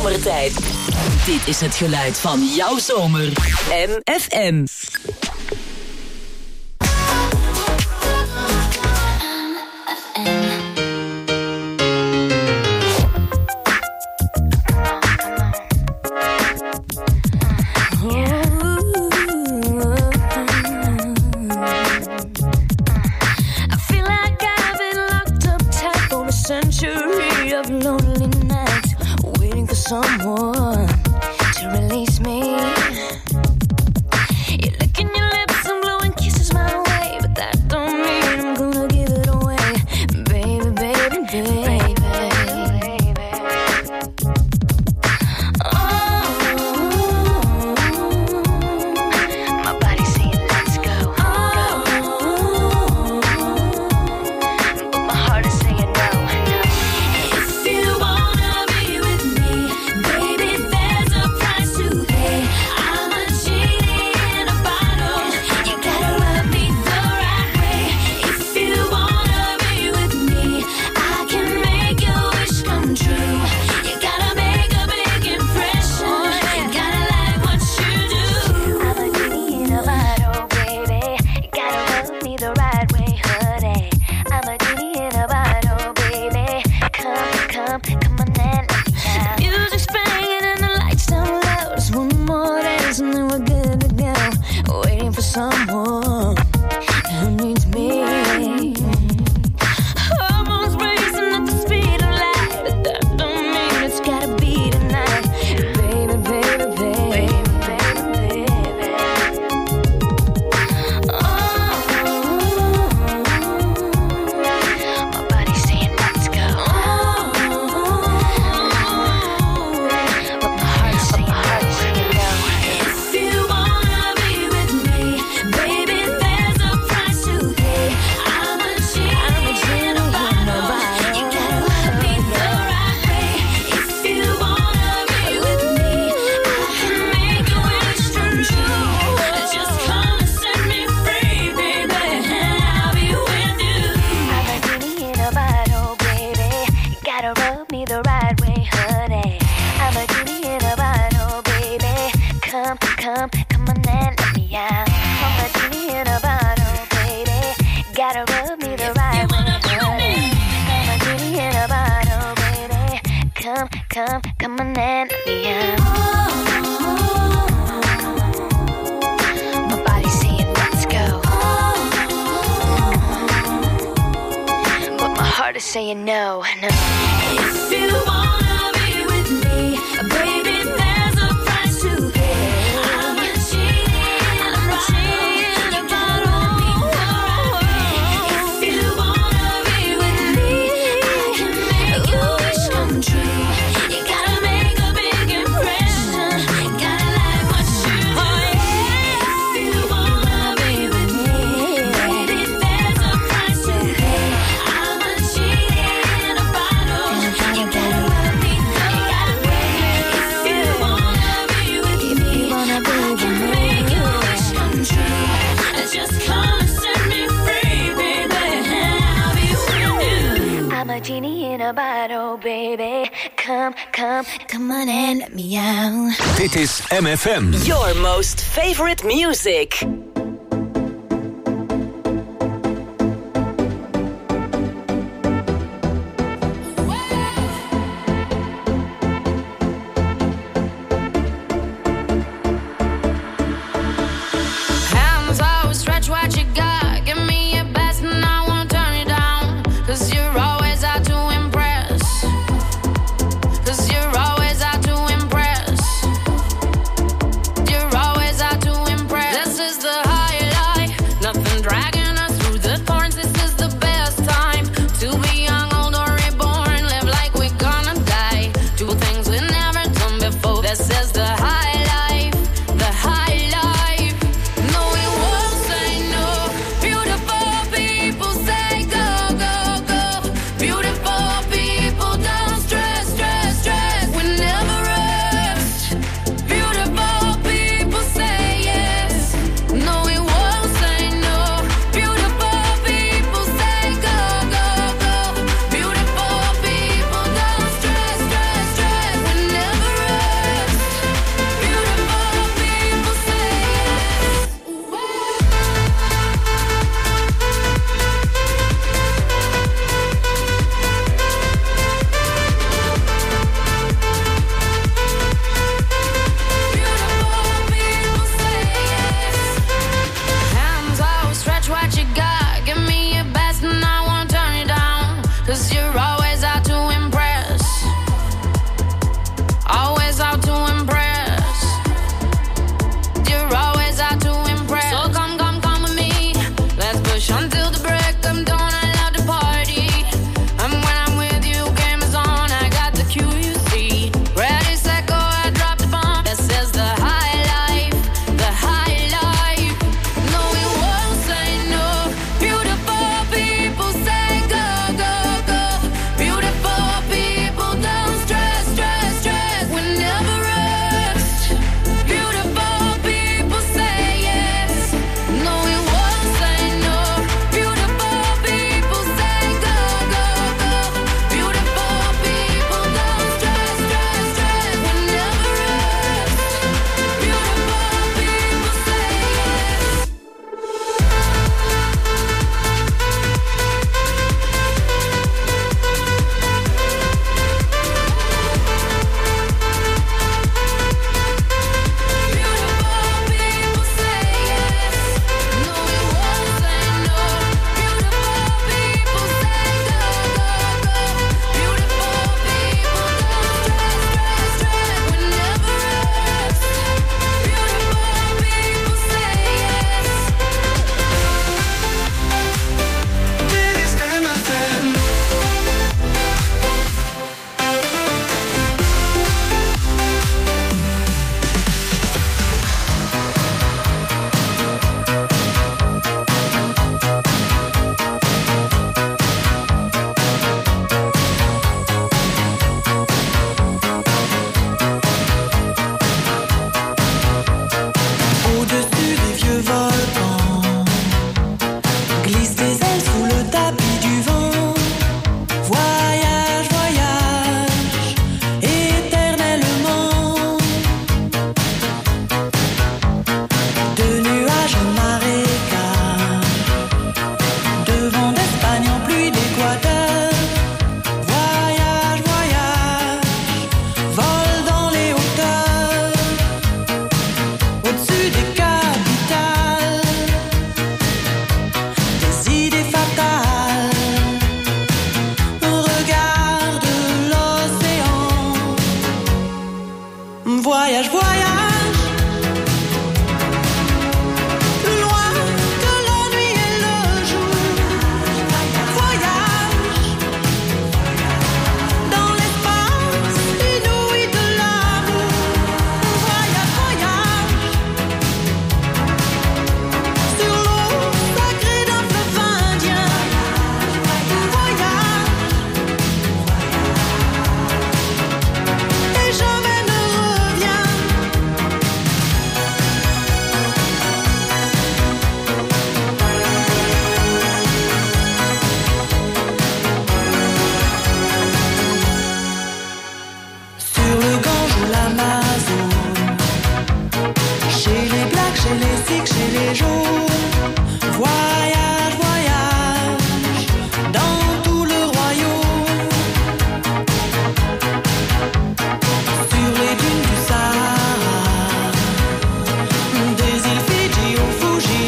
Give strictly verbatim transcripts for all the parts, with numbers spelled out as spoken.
zomertijd. Dit is het geluid van jouw zomer. M F M. Someone to release me. You're licking your lips and blowing kisses my way, but that don't mean I'm gonna give it away, baby, baby, baby, baby. Oh, my body's saying let's go, oh, but my heart is saying no, no. If you wanna be with me, baby, there's a price to pay. I'm a genie in a bottle. You gotta love me the right way. If you wanna be with me, I can make your wish come true. You gotta make a big impression. You gotta like what you do. I'm a genie in a bottle, baby. You gotta love me the right way, honey. I'm a genie in a bottle, baby. Come, come, come on and let me out. Music's banging and the lights down low. Just one more dance and then we're good to go. Waiting for someone who needs me. Hormones racing at the speed of light, but that don't mean it's gotta be tonight. Baby, baby, baby, baby, baby. Oh, my body's saying let's go. Oh, but my heart's saying no. If you wanna be with me, baby, there's a price to pay. I'm a genie in a bottle. You gotta love me the right way. If you wanna be with me, I can make your wish come true. Just come and set me free, baby, and I'll be with you. I'm a genie in a bottle, baby. You gotta rub me the right way, honey. I'm a genie in a bottle, baby. Come, come, come on and let me out. I'm a genie in a bottle, baby. Gotta rub me the right way, honey. I'm a genie in a bottle, baby. Come, come, come on and let me out. My body's saying let's go, but my heart is saying no, no. If you wanna be with me, baby, there's a price to pay. I'm a genie in a bottle. If you wanna be with me, I can make your wish come true. You gotta make a big impression. You gotta like what you do. If you wanna be with me, baby, there's a price to pay. I'm a genie in a bottle. You gotta love me the right way. If you wanna be with me, I can make your wish come true. Just come and set me free, baby, and I'll be with you. I'm a genie in a bottle, baby. Come, come, come on and let me out. Dit is M F M. Your most favorite music. Hands out, stretch what you got. Give me your best and I won't turn it down. Cause you're always out to impress. Cause you're always out to impress. You're always out to impress. This is the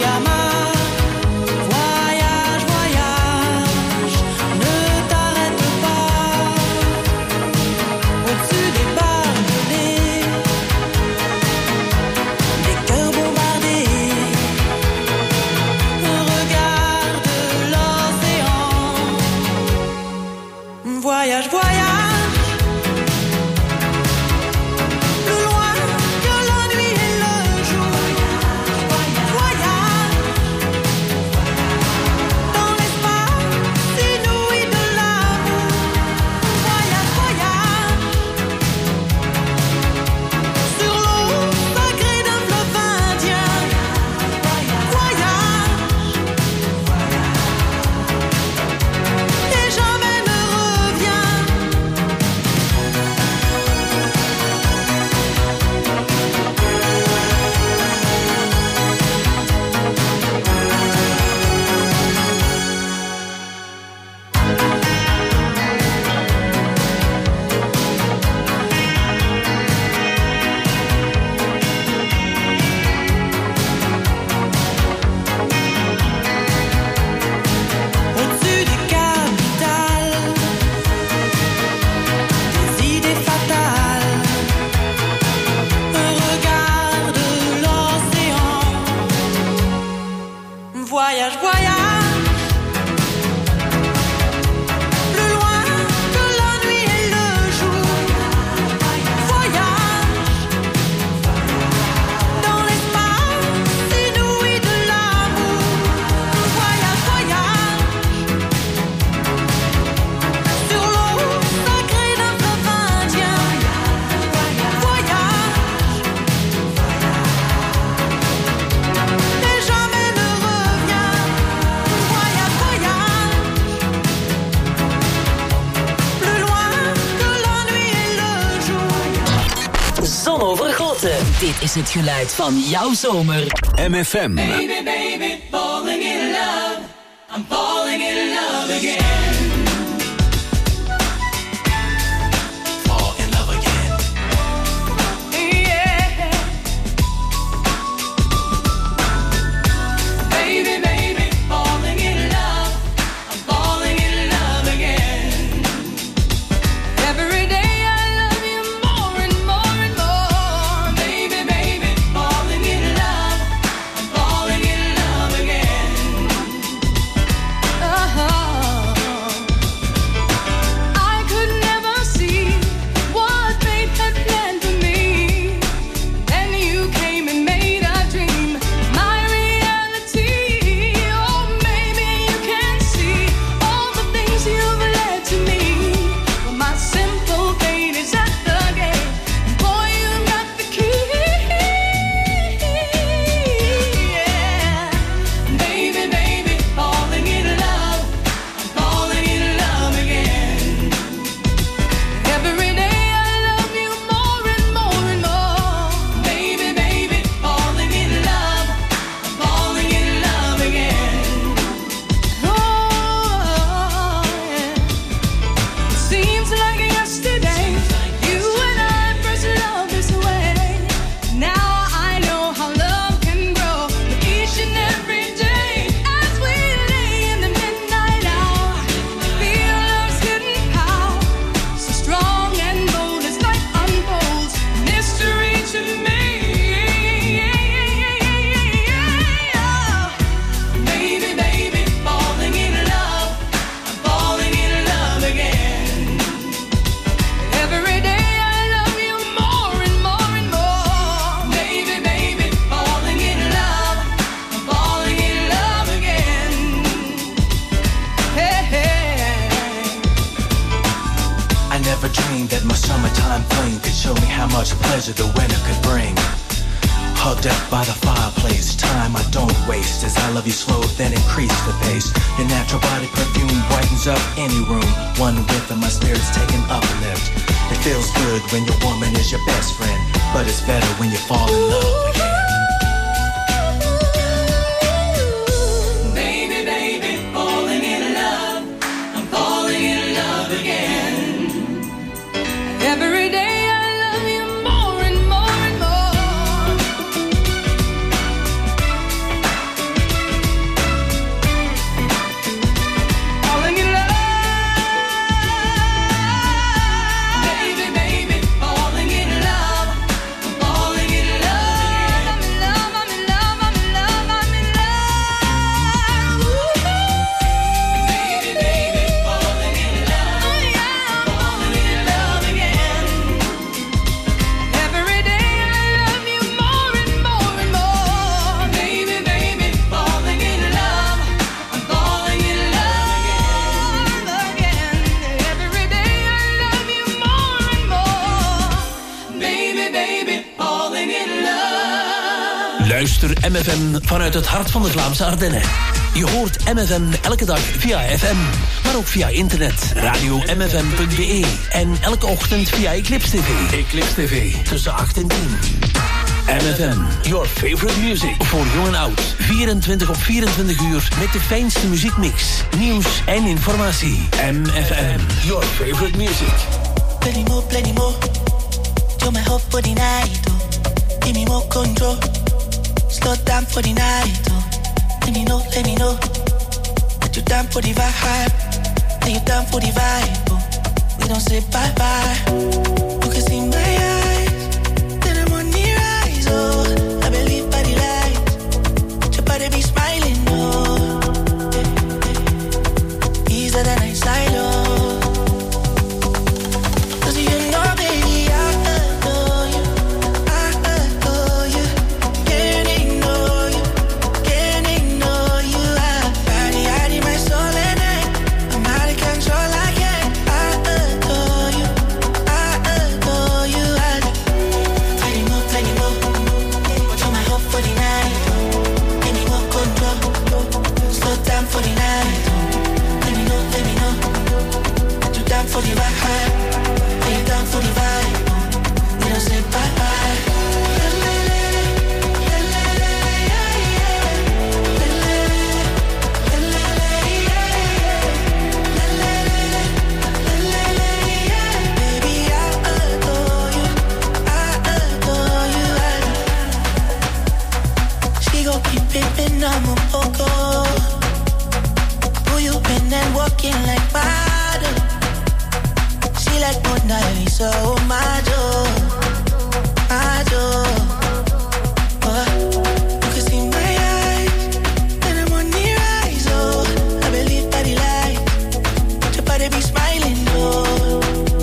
Dit is het geluid van jouw zomer. M F M. Baby, baby, falling in love. I'm falling in love again. Fall in love again. Yeah. Baby, baby, falling in love. I'm falling in love again. Every day. uur M F M vanuit het hart van de Vlaamse Ardennen. Je hoort M F M elke dag via F M, maar ook via internet, radio m f m punt b e en elke ochtend via Eclipse T V. Eclipse T V, tussen acht en tien. M F M, your favorite music. Voor jong en oud. vierentwintig op vierentwintig uur met de fijnste muziekmix, nieuws en informatie. M F M, your favorite music. Plenty more, plenty more. You're my hope for the night, oh. Give me more control. Slow down for the night, oh. Let me know, let me know that you're down for the vibe. That you're down for the vibe, oh. We don't say bye-bye. You can see my eyes, then I'm on the rise, oh. I believe by the light, your body be smiling, oh. Easier than I slide, oh. For the vibe, are you down for the vibe? We don't say bye-bye. Baby, I adore you, I adore you. She gon' keep pimpin', I'm a poco. Who you been and walking like model? Like Mona Lisa, oh my joy, my joy. Oh, you can see my eyes, and I'm on the rise, oh. I believe by the light, your body be smiling, oh.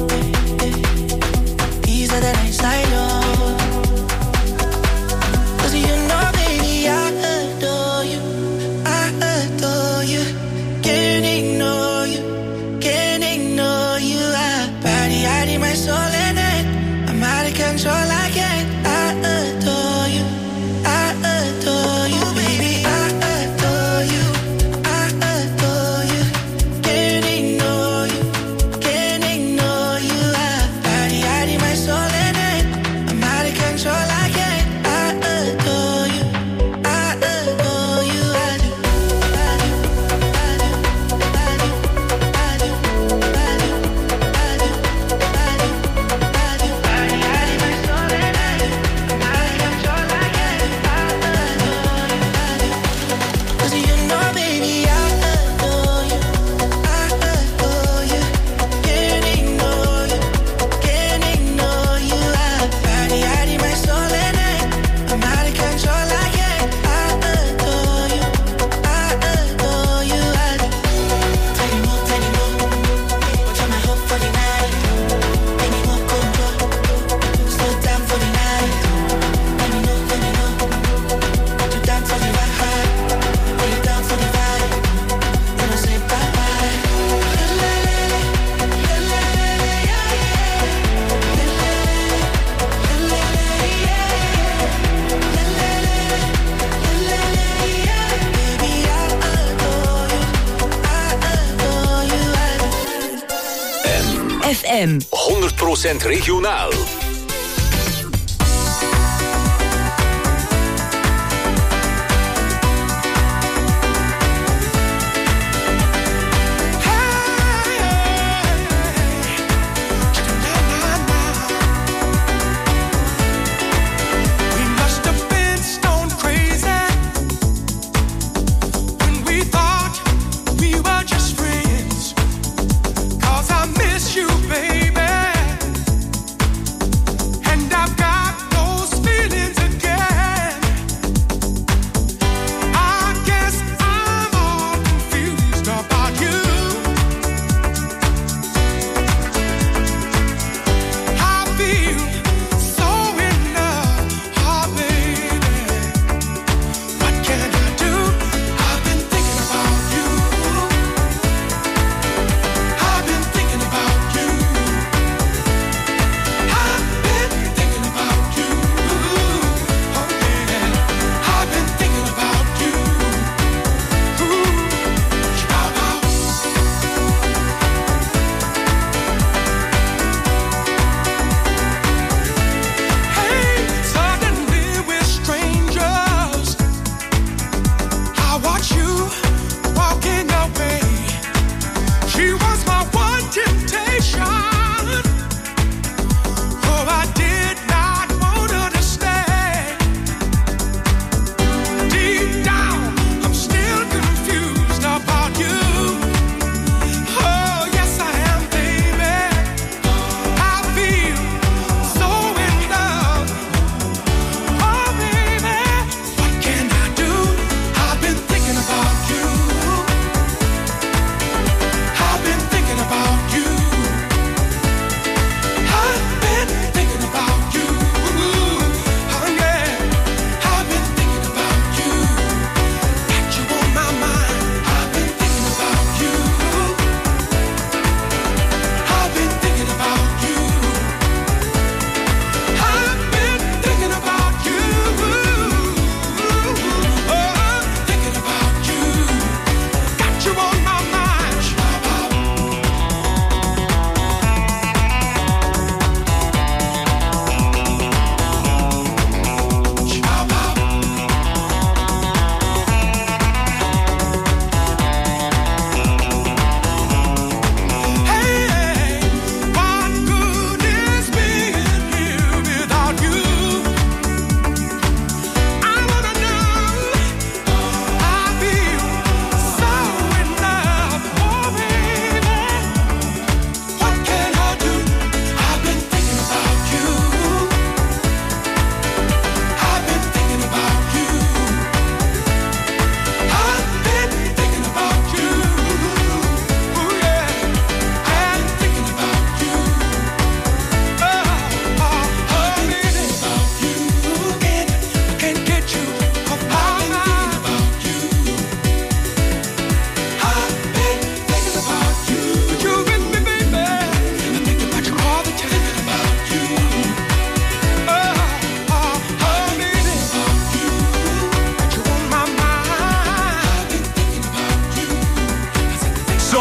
Easier than I slide, oh. 'Cause you know, baby, I adore you, I adore you. Can't ignore you, can't ignore you. I body, I need my soul in it. I'm out of control, I can't. I adore you, I adore you, baby. I adore you, I adore you. Can't ignore you, can't ignore you. I body, I need my soul in it. I'm out of control, I can't. I adore you, I adore you. I do, I do, I do, I do, I do, I do, I do. F M. honderd procent regionaal. You, baby.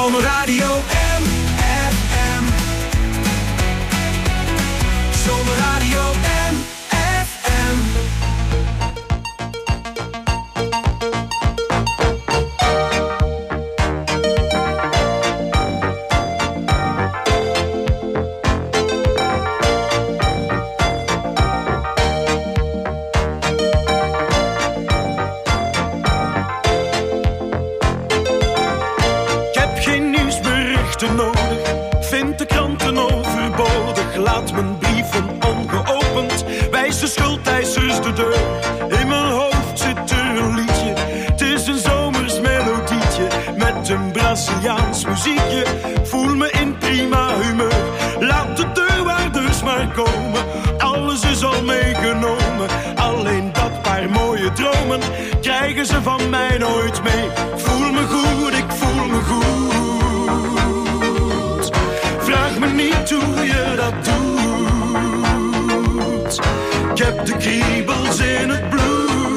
Zomerradio M F M. Zomerradio M F M. Laat mijn brieven ongeopend, wijs de schuldeisers de deur. In mijn hoofd zit er een liedje, het is een zomers melodietje. Met een Braziliaans muziekje, voel me in prima humeur. Laat de deurwaarders maar komen, alles is al meegenomen. Alleen dat paar mooie dromen, krijgen ze van mij nooit mee. Voel me goed, ik voel me goed. Vraag me niet hoe je dat doet. Ik heb de kriebels in het bloed.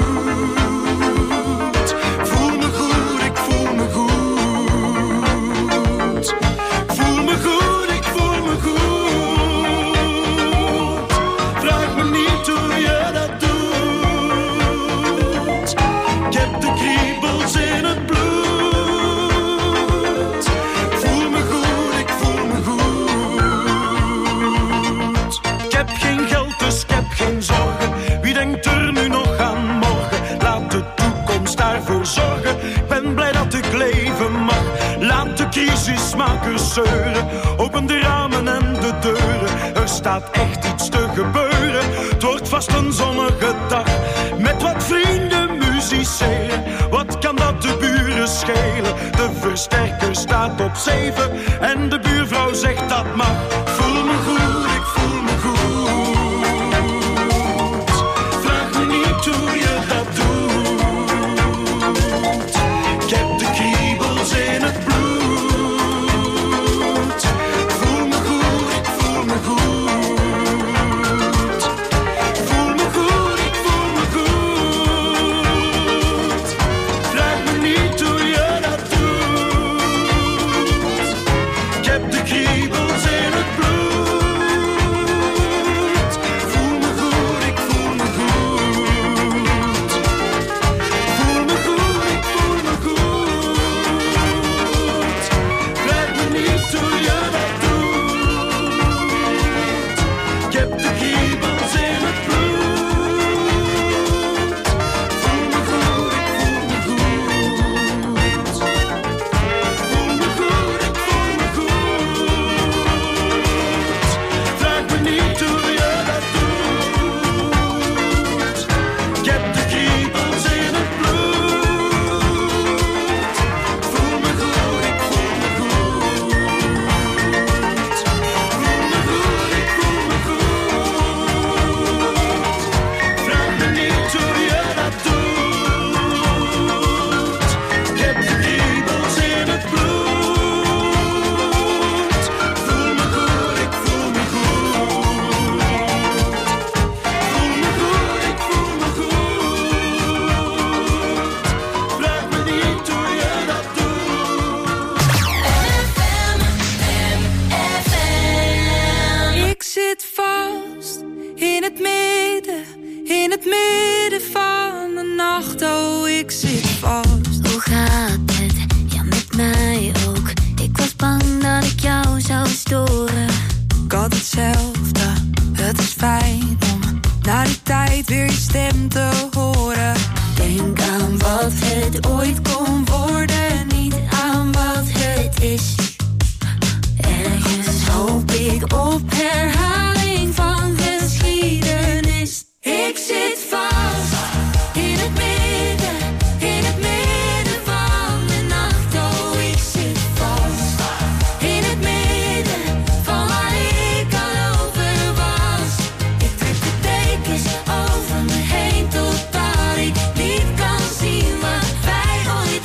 Voel me goed, ik voel me goed. Voel me goed, ik voel me goed. Vraag me niet hoe je dat doet. Ik heb de kriebels in het bloed. Voel me goed, ik voel me goed. Ik heb geen geld, dus ik heb geen zorgen. Wie denkt er nu nog aan morgen? Laat de toekomst daarvoor zorgen. Ik ben blij dat ik leven mag. Laat de crisismakers zeuren. Open de ramen en de deuren. Er staat echt iets te gebeuren. Het wordt vast een zonnige dag. Met wat vrienden musiceren. Wat kan dat de buren schelen? De versterker staat op zeven. En de buurvrouw zegt dat mag. Voel me goed, ik voel me goed. Vraag me niet hoe je dat doet. Ik heb de kriebels in het bloed. Voel me goed, ik voel me goed. Voel me goed, ik voel me goed. Vraag me niet hoe je dat doet. Ik heb de kriebels in het bloed. Voel me goed, ik voel me goed. Voel me goed, ik voel me goed. Vraag me niet hoe je dat doet. Ik heb de kriebels in het bloed. Voel me goed, ik voel me goed. Voel me goed, ik voel me goed. Vraag me niet hoe je dat doet. Ik heb de kriebels in het bloed. Voel me goed, ik voel me goed. Voel me goed, ik voel me goed. Vraag me niet hoe je dat doet. Ik heb de kriebels in het bloed. Voel me goed, ik voel me goed. Voel me goed, ik voel me goed. Vraag me niet hoe je dat doet. Ik zit vast in het midden, in het midden van de nacht. Oh, ik zit vast. Hoe gaat het? Ja, met mij ook. Ik was bang dat ik jou zou storen. Ik had hetzelfde, het is fijn om na die tijd weer je stem te horen. Denk aan wat het ooit kon worden, niet aan wat het is. Ergens hoop ik op herhaling van geschiedenis. Ik zit vast in het midden, in het midden van de nacht. Oh, ik zit vast in het midden van waar ik al over was. Ik trek de dekens over me heen totdat ik niet kan zien wat wij ooit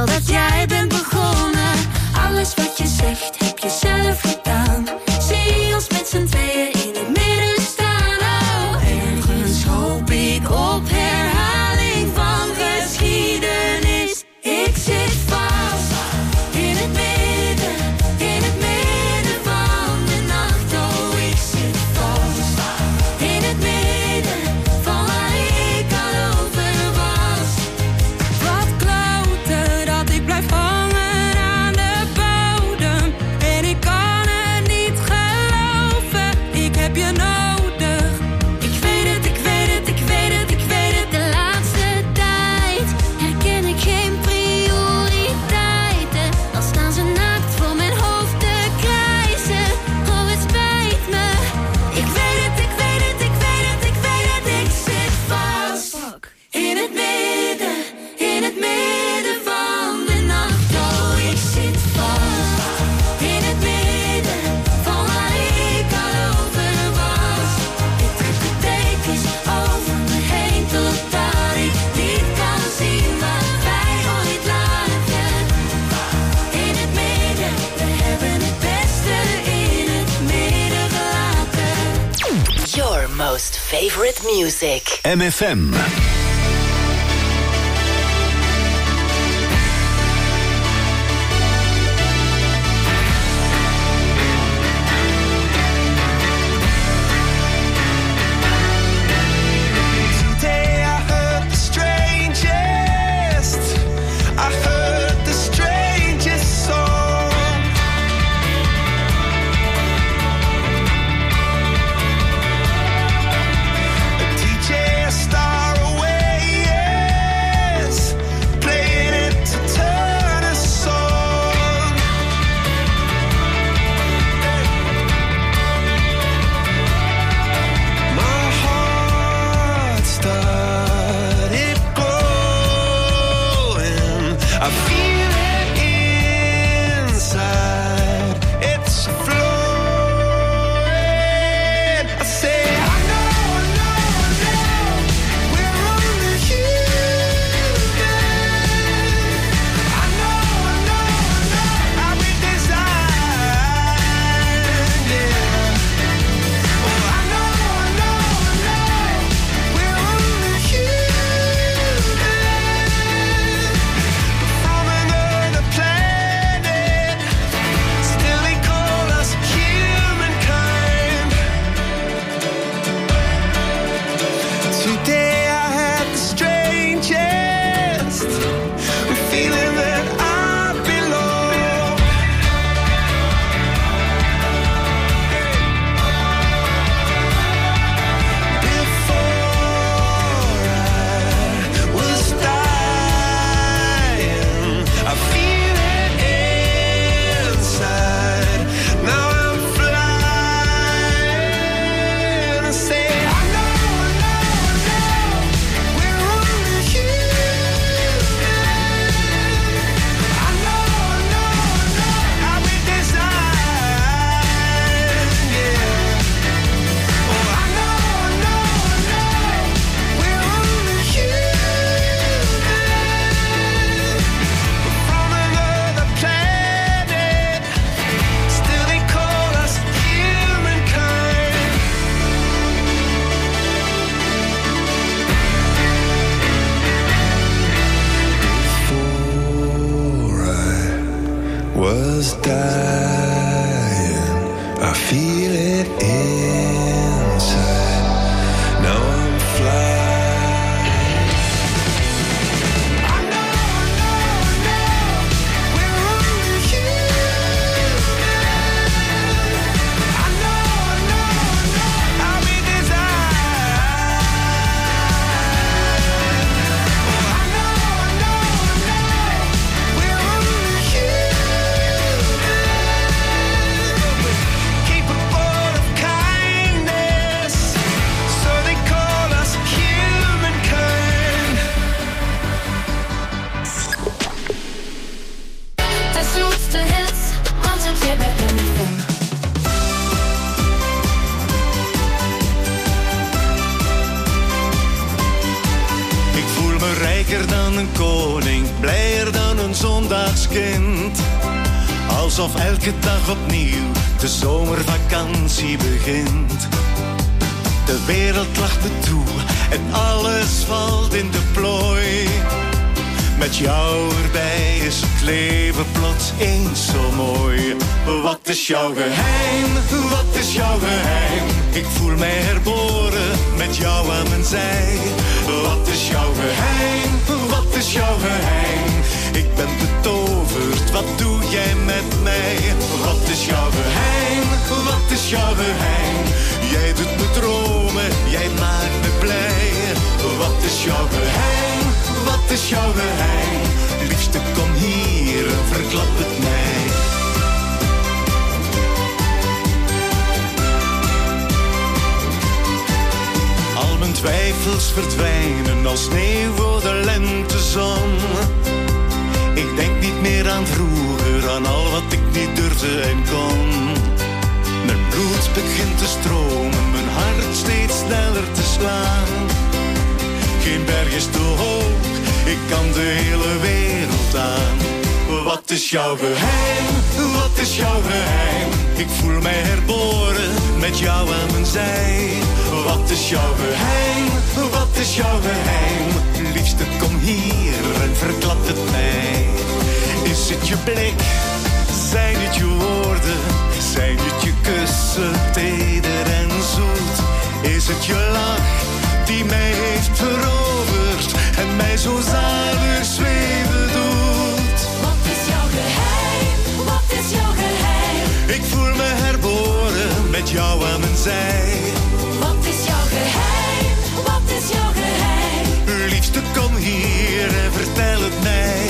wel dat jij bent begonnen. Alles wat je zegt heb je zelf gedaan. Zie ons met z'n tweeën in het midden staan. Oh, ergens hoop ik op herhaling van geschiedenis. Ik zit vast in het midden, in het midden van de nacht. Oh, ik zit vast in het midden van waar ik al over was. Wat kloten dat ik blijf hangen aan de bodem. En ik kan het niet geloven, ik heb je nodig. Ik weet het, ik weet het, ik weet het, ik weet het. De laatste tijd herken ik geen prioriteiten. Dan staan ze naakt voor mijn hoofd te krijsen. Oh, het spijt me. Ik weet het, ik weet het, ik weet het, ik weet het. Ik zit vast in het midden, in het midden van de nacht. Oh, ik zit vast in het midden van waar ik al over was. Ik trek de dekens over me heen totdat ik niet kan zien wat wij ooit lagen. In het midden, we hebben het beste in het midden gelaten. Your most favorite music. M F M. Today I heard the strangest, I heard the strangest song. A D J, a star away, yes, playing it to turn a song. My heart started glowing. I feel it inside. It's flowing. I say, I know, I know, I know. We're only human. I know, I know, I know. How we designed, yeah. Oh, I know, I know, I know. We're only human. From another planet. Still they call us humankind. Today I had the strangest feeling that I belong. Before I was dying, I feel it inside. Now I'm flying. I say, I know, I know, I know. We're only human. I know, I know, I know. How we designed, yeah. Oh, I know, I know, I know. We're only human. From another planet. Still they call us humankind. Before I was dying, I feel it inside. Now I'm flying. I know, I know, I know. We're only human. I know, I know, I know. How we designed. Oh, I know, I know, I know. We're only human. Capable of kindness. So they call us humankind. De zoetste hits, want heb jij bij M F M. Ik voel me rijker dan een koning. blijer dan een zondagskind. Alsof elke dag opnieuw de zomervakantie begint. De wereld lacht me toe en alles valt in de plooi. Met jou erbij is het leven plots eens zo mooi. Wat is jouw geheim? Wat is jouw geheim? Ik voel mij herboren met jou aan mijn zij. Wat is jouw geheim? Wat is jouw geheim? Ik ben betoverd, wat doe jij met mij? Wat is jouw geheim? Wat is jouw geheim? Jij doet me dromen, jij maakt me blij. Wat is jouw geheim? Wat is jouw geheim? Liefste, kom hier, verklap het mij. Al mijn twijfels verdwijnen als sneeuw voor de lentezon. Ik denk niet meer aan vroeger, aan al wat ik niet durfde en kon. Mijn bloed begint te stromen, mijn hart steeds sneller te slaan. Geen berg is te hoog, ik kan de hele wereld aan. Wat is jouw geheim? Wat is jouw geheim? Ik voel mij herboren met jou aan mijn zij. Wat is jouw geheim? Wat is jouw geheim? Liefste, kom hier en verklap het mij. Is het je blik? Zijn het je woorden? Zijn het je kussen, teder en zoet? Is het je lach die mij heeft veroverd en mij zo zalig zweven doet? Wat is jouw geheim? Wat is jouw geheim? Ik voel me herboren met jou aan mijn zij. Wat is jouw geheim? Wat is jouw geheim? Liefste, kom hier en vertel het mij.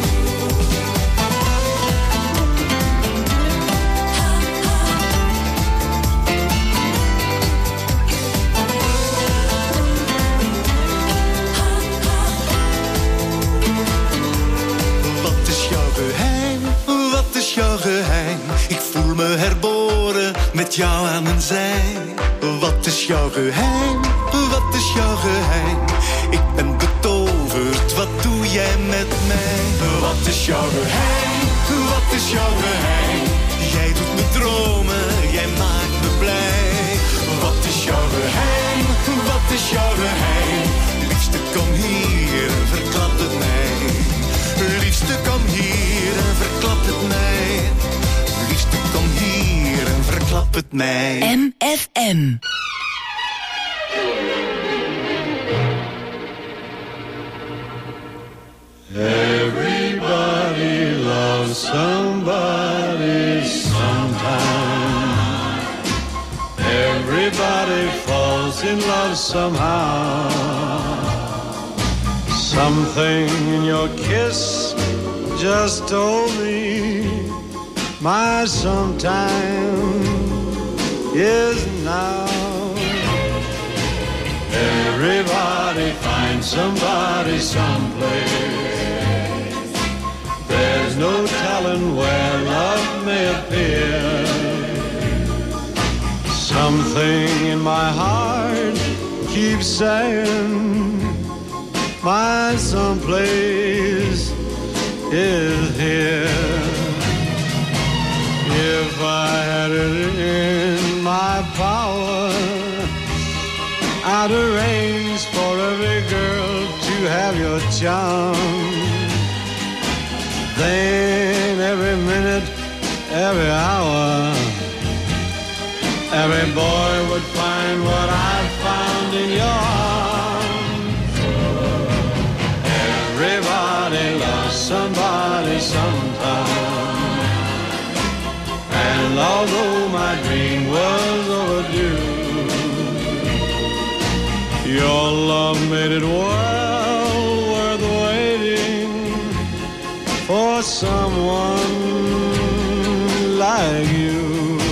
Jouw geheim, ik voel me herboren met jou aan mijn zij. Wat is jouw geheim? Wat is jouw geheim? Ik ben betoverd, wat doe jij met mij? Wat is jouw geheim? Wat is jouw geheim? Jij doet me dromen, jij maakt me blij. Wat is jouw geheim? Wat is jouw geheim? Liefste, kom hier, verklap het mij. Liefste, kom hier en verklap het mij. Liefste, kom hier en verklap het mij. M F M. Everybody loves somebody sometime. Everybody falls in love somehow. Something in your kiss just told me my sometime is now. Everybody finds somebody someplace. There's no telling where love may appear. Something in my heart keeps saying my someplace is here. If I had it in my power, I'd arrange for every girl to have your charm. Then every minute, every hour, every boy would find what I found in your arms. Everybody loves somebody sometime. And although my dream was overdue, your love made it well worth waiting for someone like you.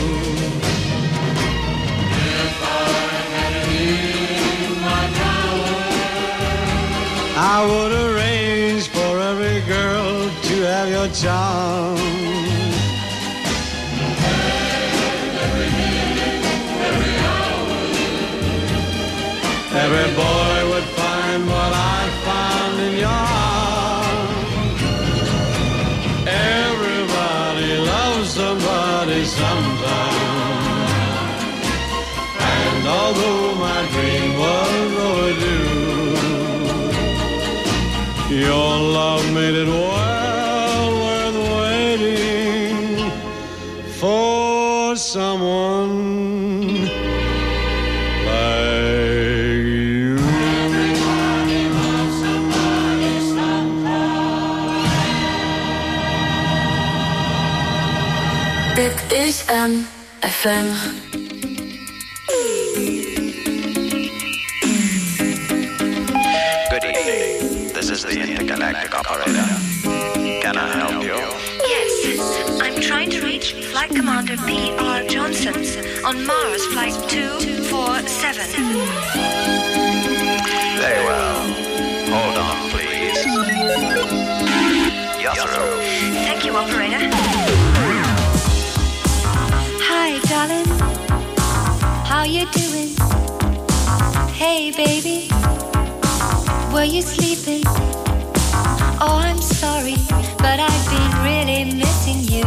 If I had it in my power, I would arrange for every girl to have your charm. Every boy would find what I found in your arms. M F M. Good evening. This is the intergalactic operator. Can I help you? Yes, I'm trying to reach Flight Commander P R Johnson on Mars Flight two four seven. Very well. Hold on, please. You're through. Thank you, operator. Hi, darling. How you doing? Hey, baby. Were you sleeping? Oh, I'm sorry, but I've been really missing you.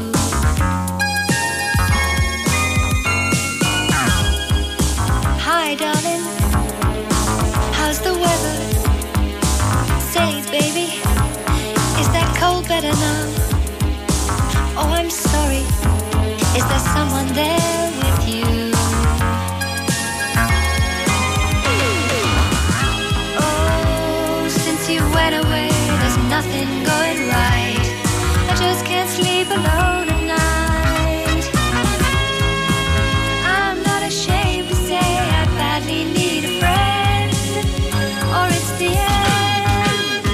Hi, darling. How's the weather? Say, baby, is that cold better now? Oh, I'm sorry. Is there someone there with you? Oh, since you went away, there's nothing going right. I just can't sleep alone at night. I'm not ashamed to say I badly need a friend, or it's the end.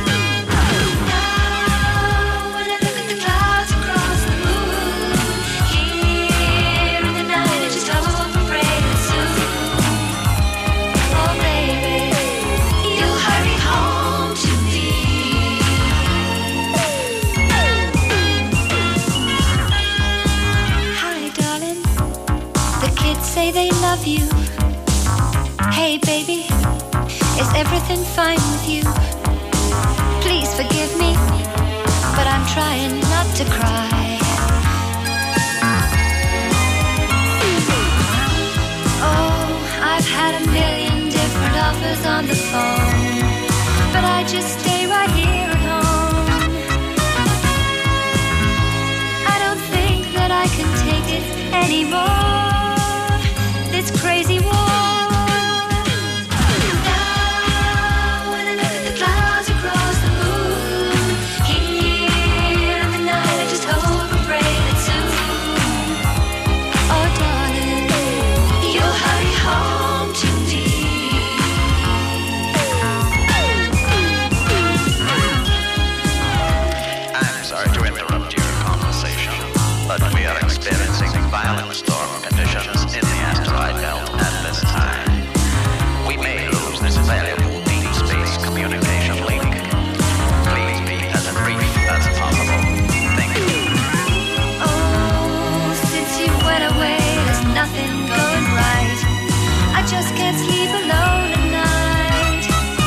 Now, when I look at the clouds across the moon, here in the night, I just hope and pray that soon, oh baby, you'll hurry home to me. Hi, darling. The kids say they love you. Hey, baby, is everything fine with you? Please forgive me, but I'm trying not to cry. Oh, I've had a million different offers on the phone, but I just stay right here at home. I don't think that I can take it anymore, this crazy war. Now, when I look at the clouds across the moon, here in the night, I just hope and pray that soon, oh darling, you'll hurry home to me. I'm sorry to interrupt your conversation, but we are experiencing violent storm conditions in the asteroid belt at this time. We may lose this valuable deep space communication link. Please be as brief as possible. Thank you. Oh, since you went away, there's nothing going right. I just can't sleep alone at night.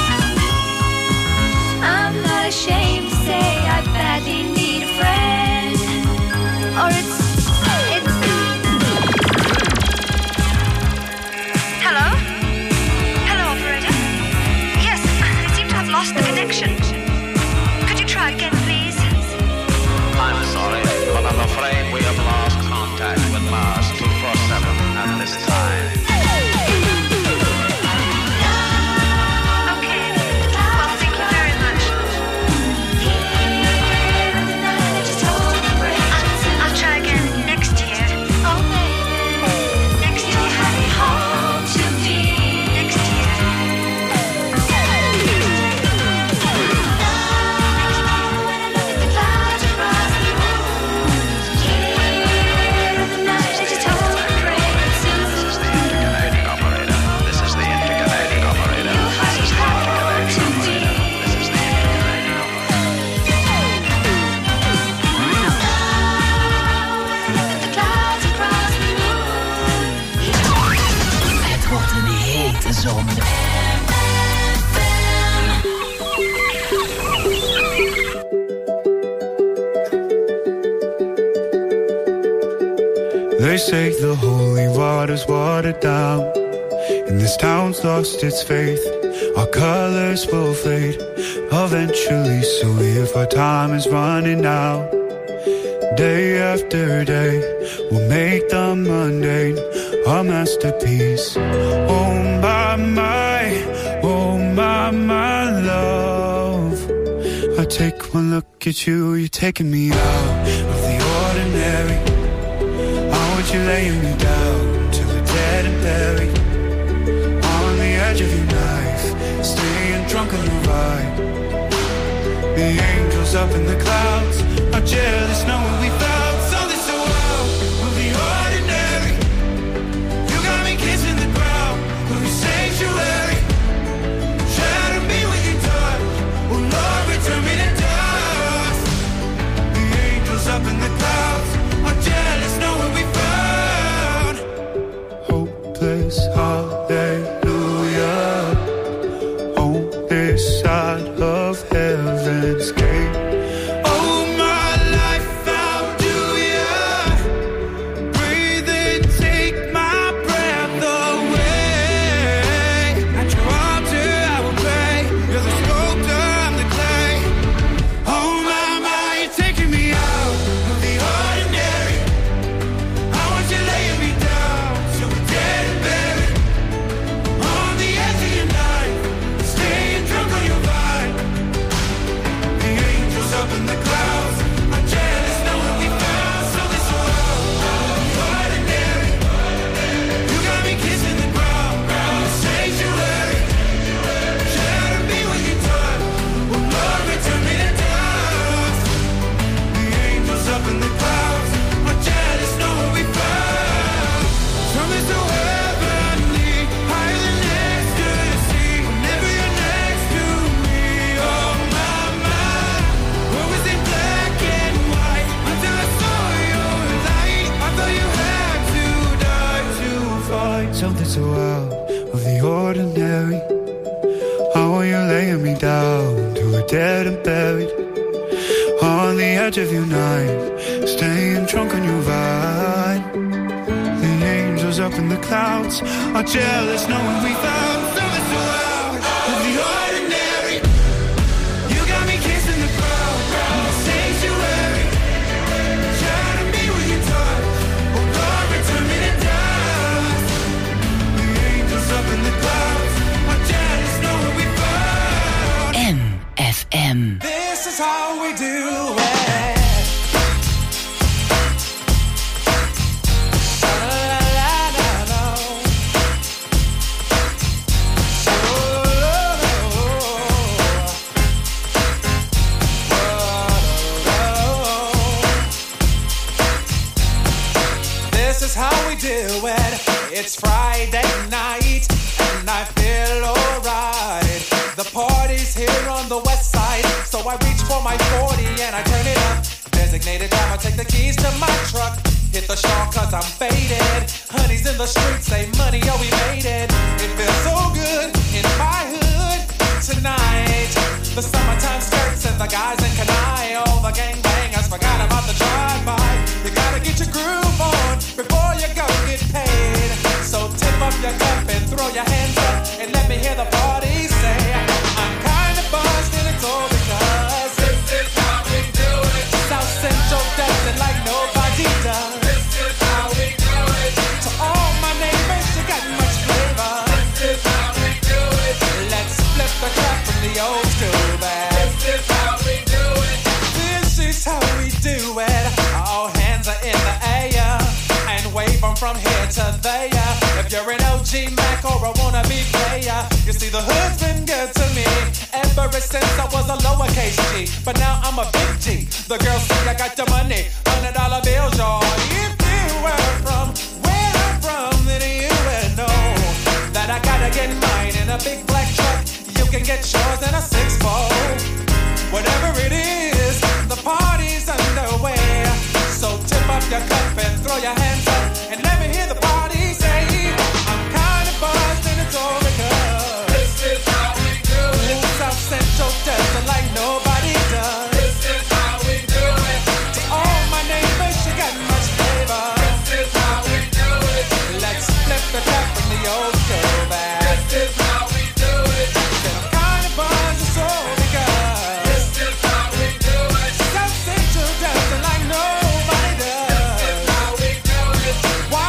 I'm not ashamed to say I badly need a friend, or it's, it's. Hello? Hello, operator? Yes, I seem to have lost the connection. Could you try again, please? I'm sorry, but I'm afraid we have lost contact with Mars two four seven at this time. Okay. Well, thank you very much. I'll, I'll try again next year. Oh, baby. Next year. Hurry home to me. Next year. Now, when I look at the clouds across the moon, here in the night, I just hope and pray that soon, This is the intergalactic operator. This is the intergalactic operator. you'll This hurry is the home intergalactic to operator. me. This is the intergalactic Het wordt een hete zomer. They say the holy water's watered down, and this town's lost its faith. Our colors will fade eventually, so if our time is running out, day after day, we'll make the mundane a masterpiece. Oh my, my, oh my, my love. I take one look at you, you're taking me out of the ordinary. I want you laying me down till we're dead and buried. On the edge of your knife, staying drunk on your vibe. The angels up in the clouds are jealous knowing we found something so wild. We'll be ordinary. You got me kissing the ground. We'll be sanctuary. Shadow me with your touch. Oh Lord, return me to dust. The angels up in the clouds are jealous knowing we found hopeless hallelujah on this side of heaven's gate. Oh, my life found you, yeah. Breathe and take my breath away. At your altar I will pray. You're the sculptor, I'm the clay. Oh my, my, you're taking me out of the ordinary. I want you laying me down so we're dead and buried. On the edge of your knife, staying drunk on your vine. The angels up in the clouds are jealous knowing we found something so ordinary. You got me kissing the ground, ground sanctuary. Shadow me when you touch. Oh Lord, return me to dust. The angels up in the clouds are jealous knowing we found something so heavenly, higher than ecstasy. Whenever you're next to me, oh my, my. What was in black and white until I saw your light? I thought you had to die to fight something so out of the ordinary. How are you laying me down till we're dead and buried? On the edge of your knife, staying drunk on your vine. The angels up in the clouds are jealous knowing we found something so out of the ordinary. You got me kissing the ground, ground sanctuary. Shadow me with your touch. Oh Lord, return me to dust. The angels up in the clouds are jealous knowing we found M F M. This is how we do it. This is how we do it. It's Friday night and I feel alright. The party's here on the west side, so I reach for my forty and I turn it up. Designated driver, take the keys to my truck. Hit the shawl cause I'm faded. Honey's in the streets, say money, oh we made it. It feels so good in my hood tonight. The summertime skirts and the guys in Kanai. All the gangbangers forgot about the drive-by. You gotta get your groove on before you go get paid. So tip up your cup and throw your hands up and let me hear the party say, I'm kinda buzzed and it's all because this is how we do it. South Central does it like nobody does. This is how we do it. To all my neighbors, you got much flavor. This is how we do it. Let's flip the crap from the old school back. This is how we do it. This is how we do it. All hands are in the air and wave them from here to there. If you're an O G Mac or a wannabe player, you see the hood's been good to me ever since I was a lowercase G. But now I'm a big G. The girls see I got the money, hundred dollar bills, y'all. If you were from where I'm from, then you would know that I gotta get mine in a big black truck. You can get yours in a six fold. Whatever it is, the party's underway. So tip up your cup and throw your hands up and let me hear the party say, I'm kinda buzzed and it's all because this is how we do it. South Central does it like nobody does. This is how we do it. To all my neighbors, you got much flavor. This is how we do it. Let's flip the cup from the old school back. This is how we do it. Said I'm kinda buzzed, it's all because this is how we do it. South Central does it like nobody does. This is how we do it. Why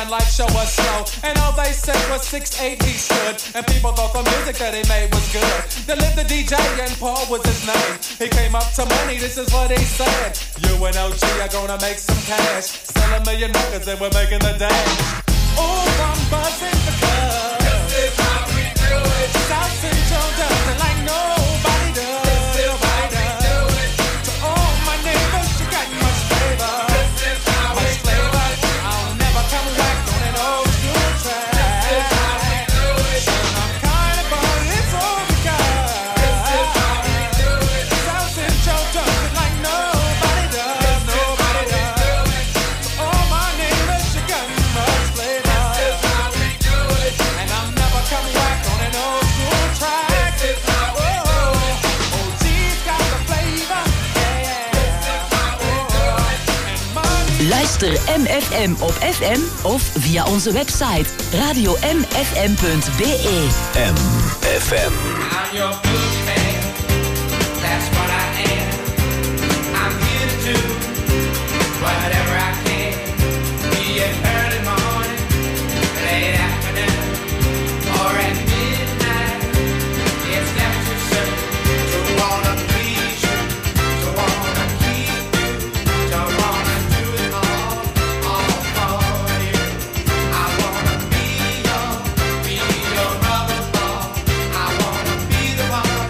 man like show us slow. And all they said was six eight he stood. And people thought the music that he made was good. They lived the D J and Paul was his name. He came up to money, this is what he said. You and O G are gonna make some cash. Sell a million records and we're making the dash. Oh, I'm buzzing because this is how we do it. South Central does it like nobody does. This is how we do it. To all my neighbors, you got much flavor. This is how we do it. I'll never come back on an old school track. This is how we do it. I'm kind of bummed it's all because this is how we do it. South Central does it like nobody does. Nobody does. To all my neighbors, you got much flavor. This is how we do it. And I'm never coming back on an old school track. This is how we do it. O G's got the flavor. Yeah, yeah. This is how we do it. And money. Luister M F M op F M of via onze website radio m f m punt b e. M F M. I'm your boogeyman. That's what I am. I'm here to do whatever I can. Be it early morning, late afternoon, or at midnight. It's never too soon to wanna please you, to wanna keep you, to wanna do it all, all for you. I wanna be your, be your rubber ball. I wanna be the one.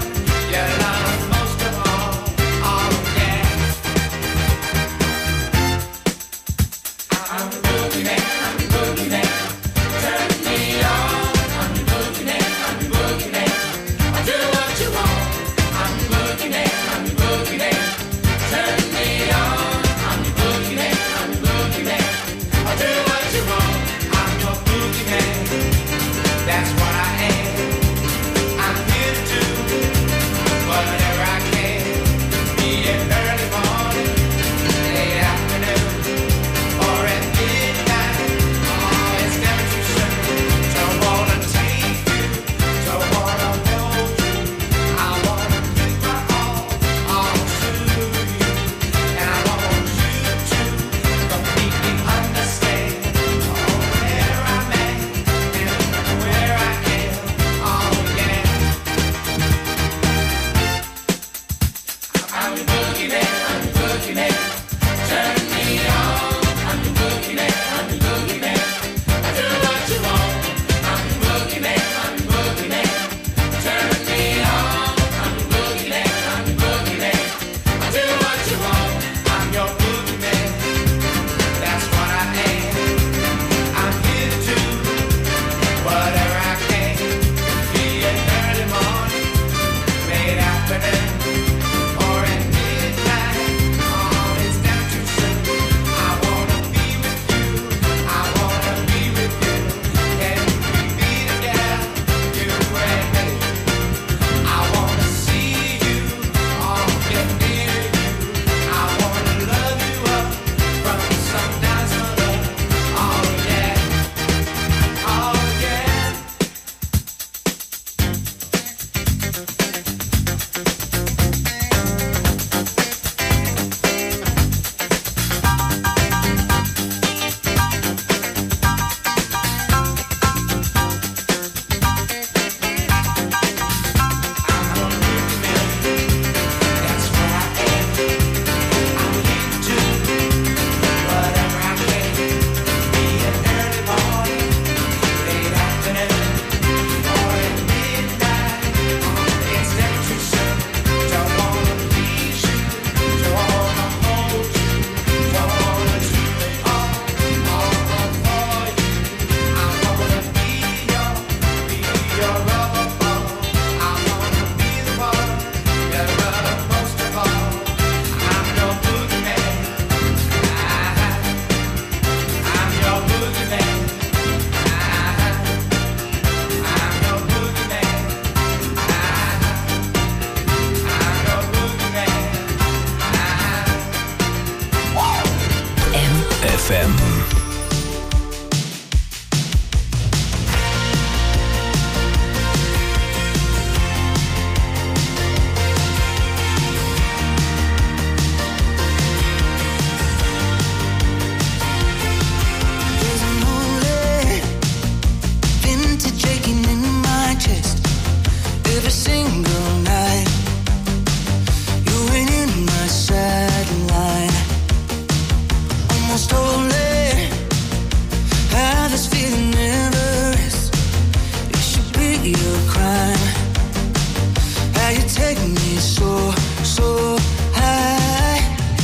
so, so high.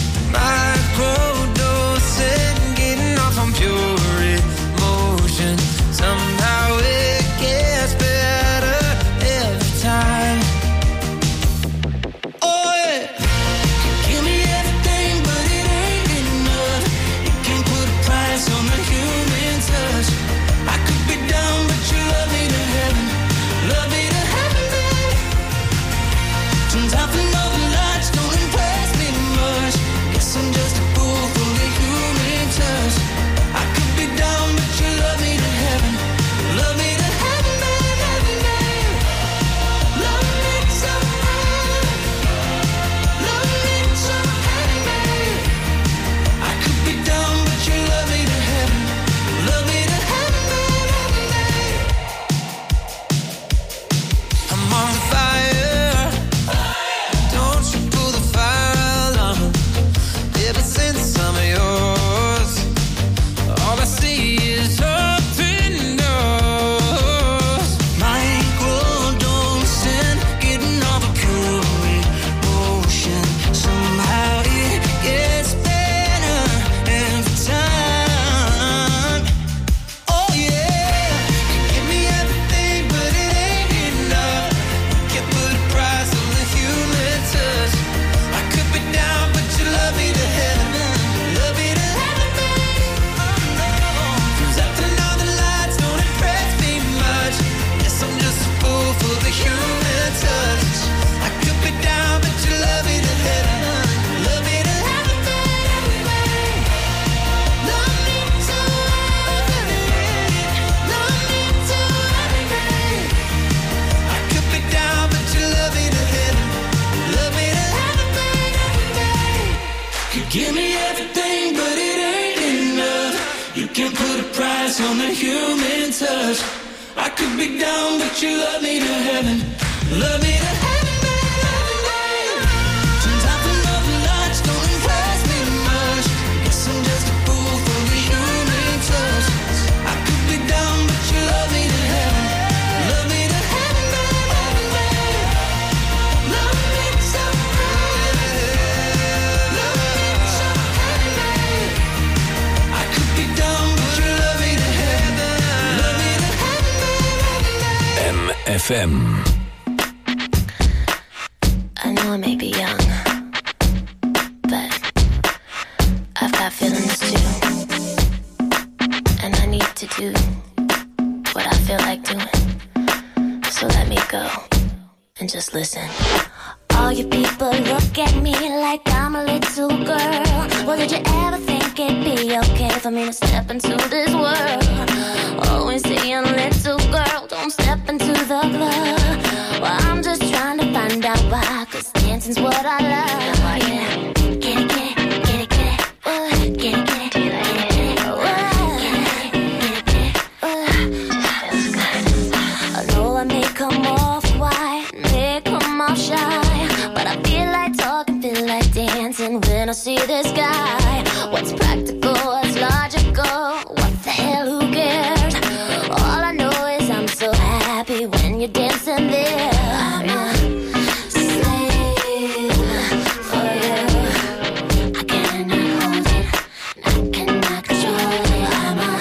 Microdosing, getting off on pure emotion. Somehow it gets better every time. Oh yeah. Give me everything, but it ain't enough. You can't put a price on the human touch. I could be down, but you love me to heaven. Love me to heaven, babe. Sometimes I know the lights don't impress me much. Guess I'm just a fool for the human touch. I could be down, but you love me to heaven. Love me to heaven, babe, heaven, babe. Love me so heaven. Love me so heaven, babe. I could be down, but you love me to heaven. Love me to heaven, babe, heaven, babe. I'm on fire. Don't you pull the fire alarm. Ever since I'm yours, all I see is open doors. Microdosing, getting off a pure emotion. Somehow it gets better every time. Oh yeah, give me everything, but it ain't enough. Can't put a price on the human touch. I could be down, but you love me to heaven. Love me to heaven, babe. Cause after now the lights don't impress me much. Guess I'm just a fool for the human touch. I could be down, but you love me to heaven. Love me to heaven, babe. Love me to heaven. Love me to heaven, babe. I could be down, but you love me to heaven. Love me to heaven, babe. You give me everything, but it ain't enough. You can't put a price on the human touch. I could be down, but you love me to heaven. Love me to heaven, babe. Sometimes I know the lights don't impress me much. Guess I'm just a fool for the human touch. I could be down, but you love me to heaven. Love me to heaven, babe. Love me so heaven. Love me so heaven, babe. I could be down, but you love me to heaven. Love me to heaven, babe. M F M. I know I may be young, but I've got feelings too. And I need to do what I feel like doing. So let me go and just listen. All you people look at me like I'm a little girl. Well, did you ever think it'd be okay for me to step into this world? Always saying, little girl, don't step into the club. Well, I'm just trying to find out why, cause dancing's what I love. Yeah. Get it, get it, get it, get it. Uh, get it, get it, get it, get it. Uh, get it, get it, uh. I know I may come off quiet, may come off shy, but I feel like talking, feel like dancing when I see this guy. What's practical, what's logical, what the hell, who cares? All I know is I'm so happy when you're dancing there. I'm a slave for you. I cannot hold it, I cannot control it. I'm a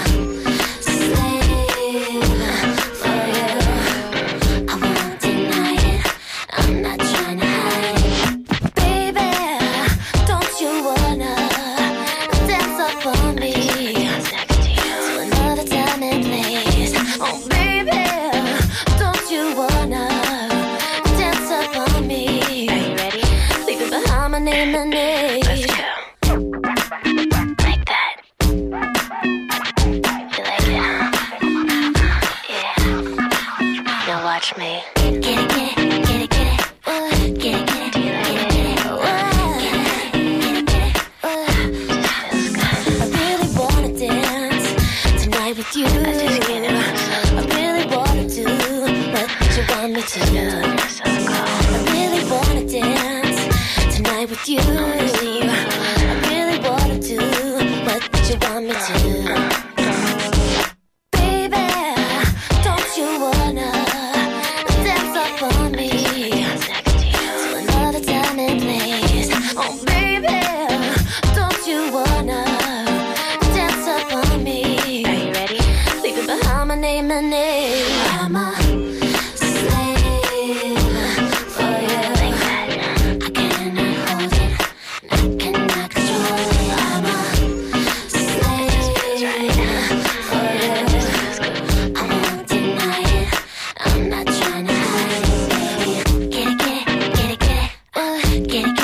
slave for you. I won't deny it, I'm not trying to hide it. Baby, don't you wanna dance up on me to another time and place? Oh baby, don't you wanna dance up on me? Are you ready? Leave it behind my name and age. Let's go. Like that. You like it, huh? Yeah. Now watch me. Get it, get it, get it, get it. Uh, get it, get it, get it, get it. Uh, get it, get it, get it. Uh, I really wanna dance tonight with you. I just can't. I really wanna do what you want me to do. I really wanna dance tonight with you. I really wanna do what you want me to do. Baby, don't you wanna dance up on me to another Get it,